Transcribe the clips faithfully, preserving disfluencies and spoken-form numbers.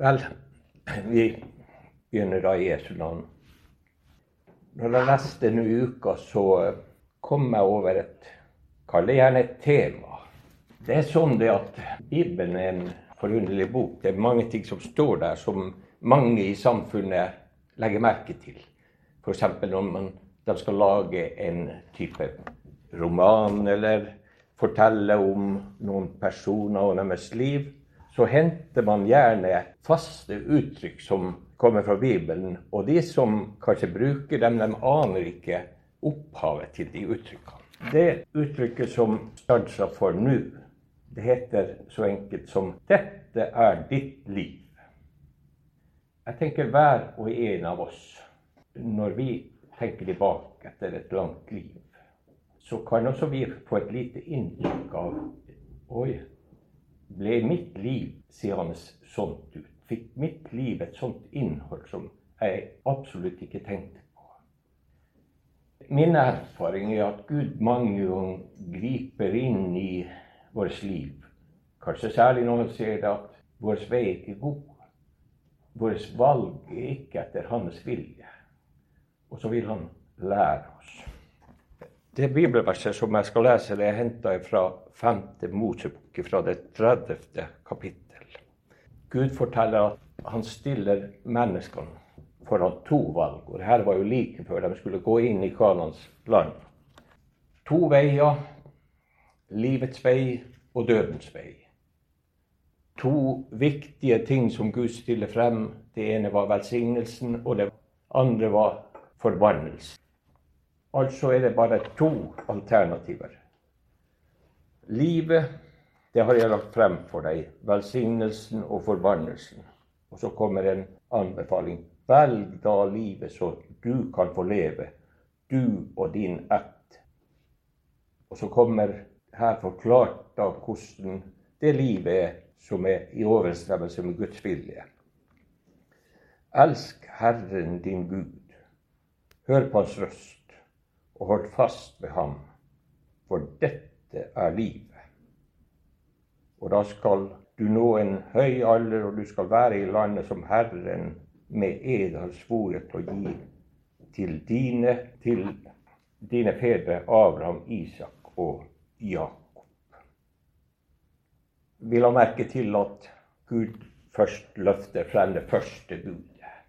Vel, vi begynner da i Jesu navn. Når jeg leste denne uka, så kom jeg over et, kall det gjerne et tema. Det er sånn det at Bibelen er en forunderlig bok. Det er mange ting som står der som mange i samfunnet legger merke til. For eksempel når man, de skal lage en type roman eller fortelle om noen personer og deres liv, så henter man gjerne faste uttrykk som kommer fra Bibelen, og de som kanskje bruker dem, de aner ikke opphavet til de uttrykkene. Det uttrykket som stanser for nå, det heter så enkelt som «Dette er ditt liv». Jeg tenker hver og en av oss, når vi tenker tilbake etter et langt liv, så kan også vi få et lite inntrykk av, oi, ble mitt liv seende sånt ut? Fikk mitt liv et sånt innhold som jeg absolutt ikke tenkte på? Min erfaring er at Gud mange ganger griper inn i vårt liv. Kanskje særlig når han ser at vår vei er ikke god. Vårt valg er ikke etter hans vilje. Og så vil han lære oss. Det bibelverset som jeg skal lese, det er hentet fra femte Mosebok, fra det tredivte kapittel. Gud forteller at han stiller menneskene foran to valg, og det her var jo like før de skulle gå inn i Kanans land. To veier, livets vei og dødens vei. To viktige ting som Gud stiller frem. Det ene var velsignelsen, og det andre var forbannelsen. Altså er det bare to alternativer. Livet, det har jeg lagt frem for deg, velsignelsen og forbannelsen. Og så kommer en anbefaling. Velg da livet så du kan få leve, du og din ett. Og så kommer her forklart av hvordan det livet er som er i overensstemmelse med Guds vilje. Elsk Herren din Gud. Hør på hans røst. Og hold fast ved ham, for dette er livet. Og da skal du nå en høy alder, og du skal være i landet som Herren med ed har svoret å gi til dine, til dine fedre Abraham, Isak og Jakob. Vi la merke til at Gud først løfter frem det første budet.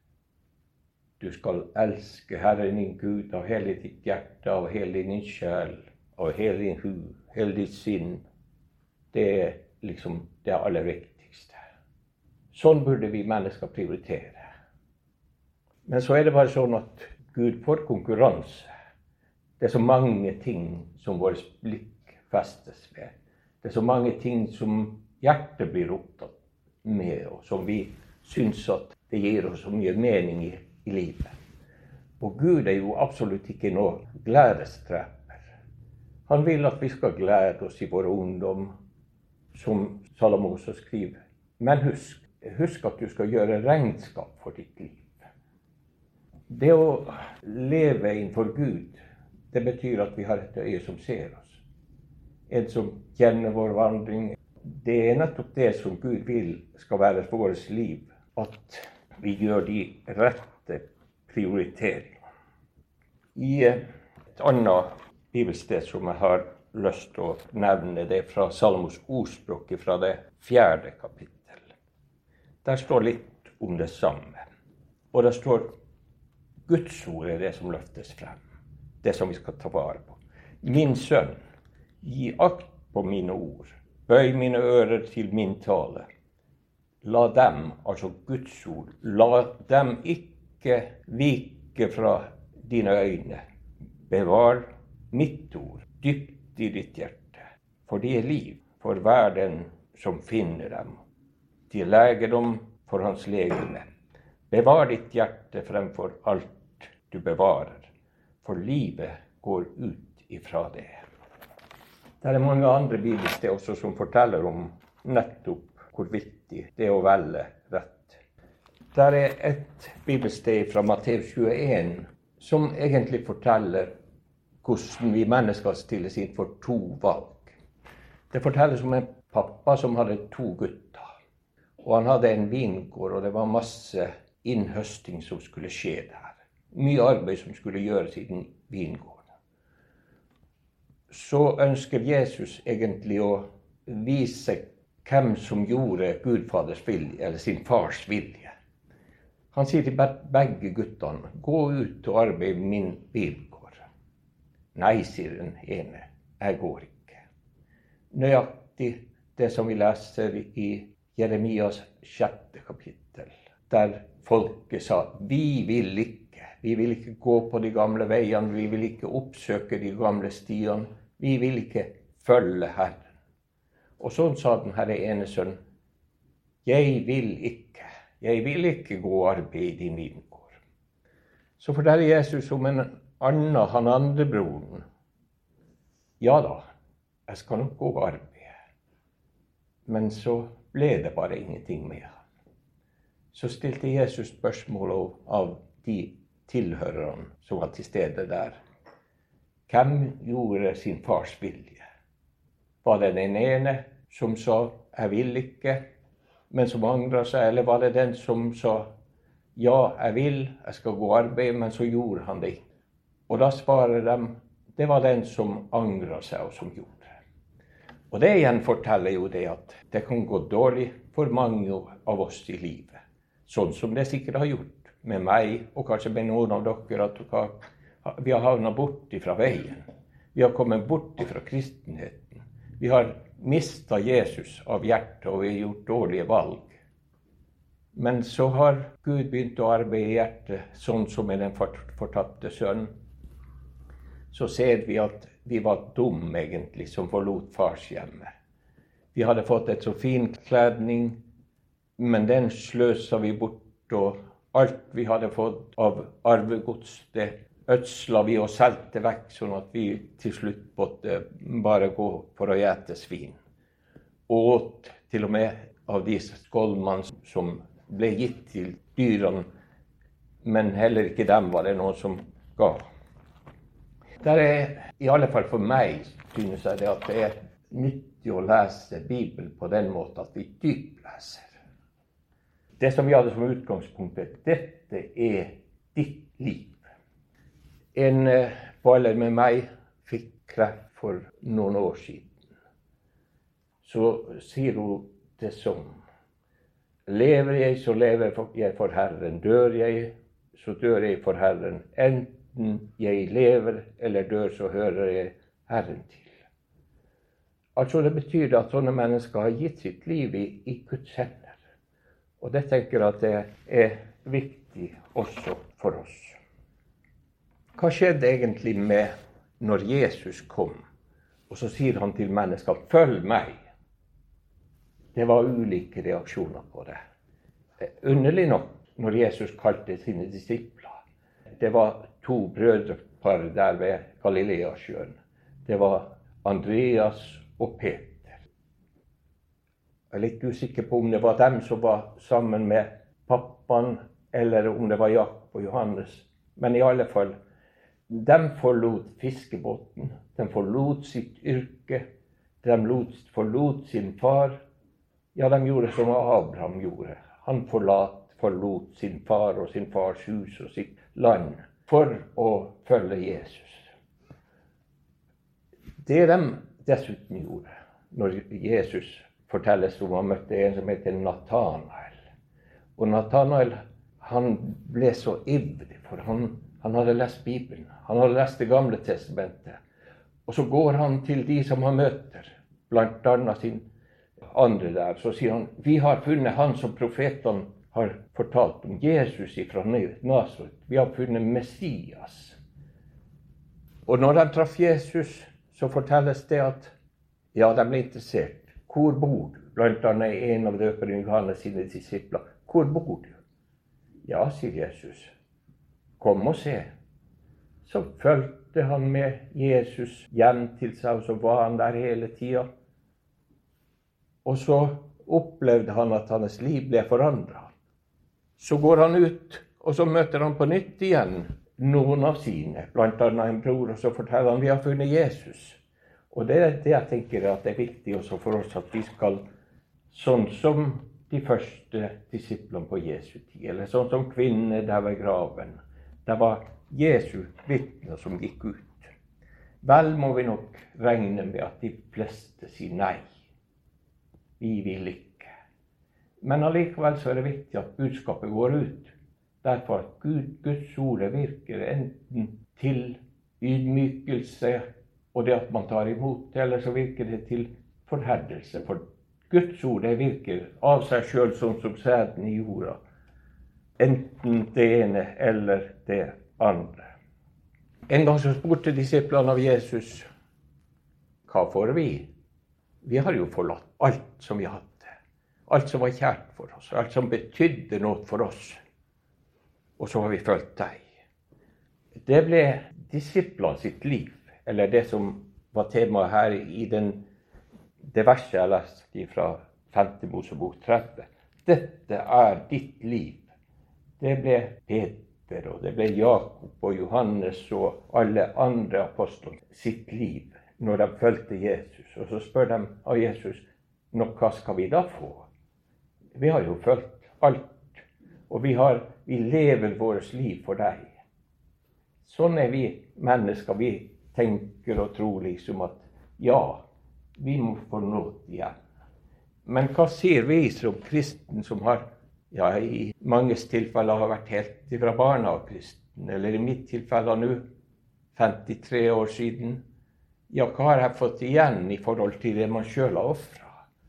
Du skal elske Herren din Gud av hele ditt hjerte, av hele din sjel, av hele din hud, hele ditt sinn. Det er liksom det aller viktigste. Sånn burde vi mennesker prioritere. Men så er det bare sånn at Gud får konkurranse. Det er så mange ting som vårt blikk festes ved. Det er så mange ting som hjertet blir opptatt med, og som vi syns at det gir oss så mye mening i. i livet. Og Gud er jo absolutt ikke noe gledestreper. Han vil at vi skal glede oss i vår ungdom, som Salomo også skriver. Men husk, husk at du skal gjøre regnskap for ditt liv. Det å leve innenfor Gud, det betyr at vi har et øye som ser oss. En som kjenner vår vandring. Det er nettopp det som Gud vil skal være for vårt liv, at vi gjør de rette prioriteringer. I et annet bibelsted som jeg har lyst til å nevne, det er fra Salmos ordspråk fra det fjerde kapittel. Der står litt om det samme. Og der står Guds ord er det som løftes frem. Det som vi skal ta vare på. Min sønn, gi akt på mine ord. Bøy mine ører til min tale. La dem, altså Guds ord, la dem ikke vike fra dine øyne. Bevar mitt ord dypt i ditt hjerte. For de er liv for hver den som finner dem. De er legedom for hans legeme. Bevar ditt hjerte fremfor alt du bevarer. For livet går ut ifra det. Det er mange andre bibelsteder også som forteller om nettopp hvor viktig det er å velge rett. Der er et bibelsted fra Matteus tjueen som egentlig forteller hvordan vi mennesker stilles inn for to valg. Det fortelles om en pappa som hadde to gutter. Og han hadde en vingård, og det var masse innhøsting som skulle skje der. Mye arbeid som skulle gjøres i den vingården. Så ønsker Jesus egentlig å vise hvem som gjorde Gudfaders vilje, eller sin fars vilje. Han sier til begge guttene, gå ut og arbeid i min vingård. Nei, sier den ene, jeg går ikke. Nøyaktig det som vi leser i Jeremias sjette kapittel, der folket sa, vi vil ikke, vi vil ikke gå på de gamle veiene, vi vil ikke oppsøke de gamle stiene, vi vil ikke følge Herren. Og sånn sa den herre ene sønn, jeg vil ikke, jeg vil ikke gå og arbeide i din vingård. Så forteller Jesus om en annen, han andre broren. Ja da, jeg skal nok gå og arbeide. Men så ble det bare ingenting med han. Så stilte Jesus spørsmål av de tilhørerne som var til stede der. Hvem gjorde sin fars vilje? Var det den ene som sa, jeg vil ikke, men som angret seg, eller var det den som sa, ja, jeg vil, jeg skal gå og arbeide, men så gjorde han det ikke. Og da svarer de, det var den som angret seg og som gjorde det. Og det igjen forteller jo det at det kan gå dårlig for mange av oss i livet. Sånn som det sikkert har gjort med meg, og kanskje med noen av dere, at vi har havnet bort ifra veien. Vi har kommet bort ifra kristenheten. Vi har mistet Jesus av hjertet, og vi har gjort dårlige valg. Men så har Gud begynt å arbeide i hjertet, sånn som med den fortappte sønnen. Så ser vi at vi var dumme egentlig, som forlot fars hjemme. Vi hadde fått et så fin klædning, men den sløsa vi bort, og alt vi hadde fått av arvegods, det ødsla vi og selte vekk, sånn at vi til slutt måtte bare gå for å gjete svin. Og åt til og med av de skålmene som ble gitt til dyrene, men heller ikke dem var det noen som ga. Der er, i alle fall for meg, synes jeg det at det er nyttig å lese Bibelen på den måten at vi dypleser. Det som vi hadde som utgangspunkt, dette er ditt liv. En baller med meg fikk kreft for noen år siden. Så sier hun det sånn, lever jeg, så lever jeg for Herren. Dør jeg, så dør jeg for Herren. Enten jeg lever eller dør, så hører jeg Herren til. Altså det betyr at sånne mennesker har gitt sitt liv i, i Guds hender. Og det tenker jeg at det er viktig også for oss. Hva skjedde egentlig med når Jesus kom, og så sier han til mennesker, følg meg? Det var ulike reaksjoner på det. Underlig nok, når Jesus kalte sine disipler, det var to brødrepar der ved Galileasjøen. Det var Andreas og Peter. Jeg er litt usikker på om det var dem som var sammen med pappaen, eller om det var Jakob og Johannes. Men i alle fall, de forlot fiskebåten, de forlot sitt yrke, de forlot sin far. Ja, de gjorde som Abraham gjorde. Han forlat, forlot sin far og sin fars hus og sitt land for å følge Jesus. Det de dessuten gjorde, når Jesus fortelles om han møtte en som heter Nathanael. Og Nathanael, han ble så ivrig, for han Han hadde lest Bibelen, han hadde lest det gamle testamentet. Og så går han til de som han møter, blant annet sin andre der. Så sier han, vi har funnet han som profetene har fortalt om, Jesus fra Nasaret. Vi har funnet Messias. Og når de traff Jesus, så fortelles det at, ja, de ble interessert. Hvor bor du? Blant annet en av døperen Johannes sine disipler. Hvor bor du? Ja, sier Jesus. Kom og se. Så følte han med Jesus hjem til seg, og så var han der hele tiden. Og så opplevde han at hans liv ble forandret. Så går han ut, og så møter han på nytt igjen noen av sine, blant annet en bror, og så forteller han, vi har funnet Jesus. Og det er det jeg tenker at det er viktig også for oss, at vi skal, sånn som de første disiplene på Jesu tid, eller sånn som kvinnene der ved graven. Det var Jesu vitner som gikk ut. Vel må vi nok regne med at de fleste sier nei. Vi vil ikke. Men allikevel så er det viktig at budskapet går ut. Derfor at Gud, Guds ord virker enten til ydmykelse og det at man tar imot det, eller så virker det til forherdelse. For Guds ord det virker av seg selv sånn som sæden i jorda. Enten det ene eller det andre. En gang så spurte disiplene av Jesus, hva får vi? Vi har jo forlatt alt som vi hadde. Alt som var kjært for oss. Alt som betydde noe for oss. Og så har vi følt deg. Det ble disiplene sitt liv, eller det som var temaet her i den, det verset jeg leste fra femte Mosebok tretti. Dette er ditt liv. Det ble Peter, og det ble Jakob og Johannes og alle andre apostler sitt liv når de følte Jesus. Og så spør de av Jesus, nå hva skal vi da få? Vi har jo følt alt, og vi, har, vi lever vårt liv for deg. Sånn er vi mennesker. Vi tenker og tror liksom at ja, vi må få nåd igjen. Men hva sier vi som kristen som har, ja, i mange tilfeller har vært helt fra barna av kristen, eller i mitt tilfelle nå, femtitre år siden, ja, hva har jeg fått igjen i forhold til det man selv har offret?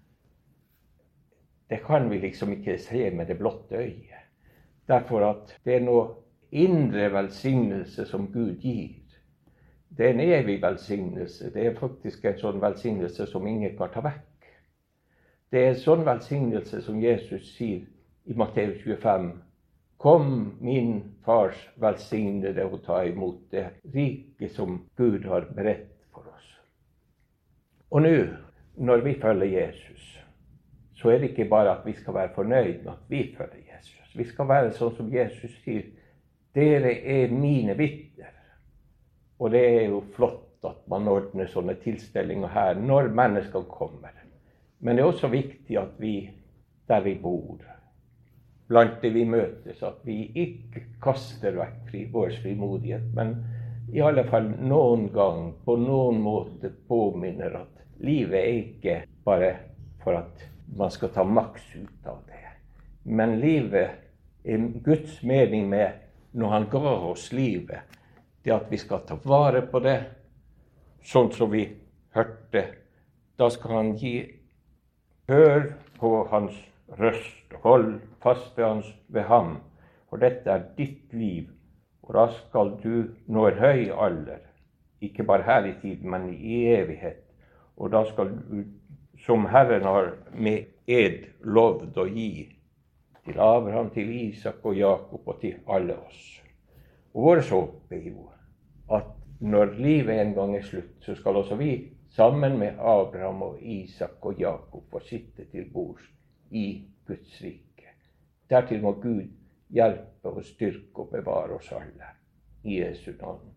Det kan vi liksom ikke se med det blotte øyet. Derfor at det er noe indre velsignelse som Gud gir. Det er en evig velsignelse. Det er faktisk en sånn velsignelse som ingen kan ta vekk. Det er en sånn velsignelse som Jesus sier i Matteus tjuefem. Kom, min fars velsignede, og ta imot det rike som Gud har beredt for oss. Og nå, når vi følger Jesus, så er det ikke bare at vi skal være fornøyd med at vi følger Jesus. Vi skal være sånn som Jesus sier, dere er mine vitner. Og det er jo flott at man ordner sånne tilstelninger her når mennesker kommer. Men det er også viktig at vi, der vi bor, blant det vi møtes, at vi ikke kaster vekk fri, vår frimodighet, men i alle fall noen gang, på noen måte påminner at livet er ikke bare for at man skal ta maks ut av det. Men livet er Guds mening med når han ga oss livet, det at vi skal ta vare på det, sånn som vi hørte. Da skal han gi hør på hans røst, hold fast ved, hans, ved ham, for dette er ditt liv, og da skal du nå en høy alder, ikke bare her i tiden, men i evighet, og da skal du, som Herren har med ed lovd å gi, til Abraham, til Isak og Jakob og til alle oss. Og vår håp er jo at når livet en gang er slutt, så skal også vi sammen med Abraham og Isak og Jakob få sitte til bords i Guds rike. Dertil må Gud hjelpe og styrke og bevare oss alle. I Jesu navn.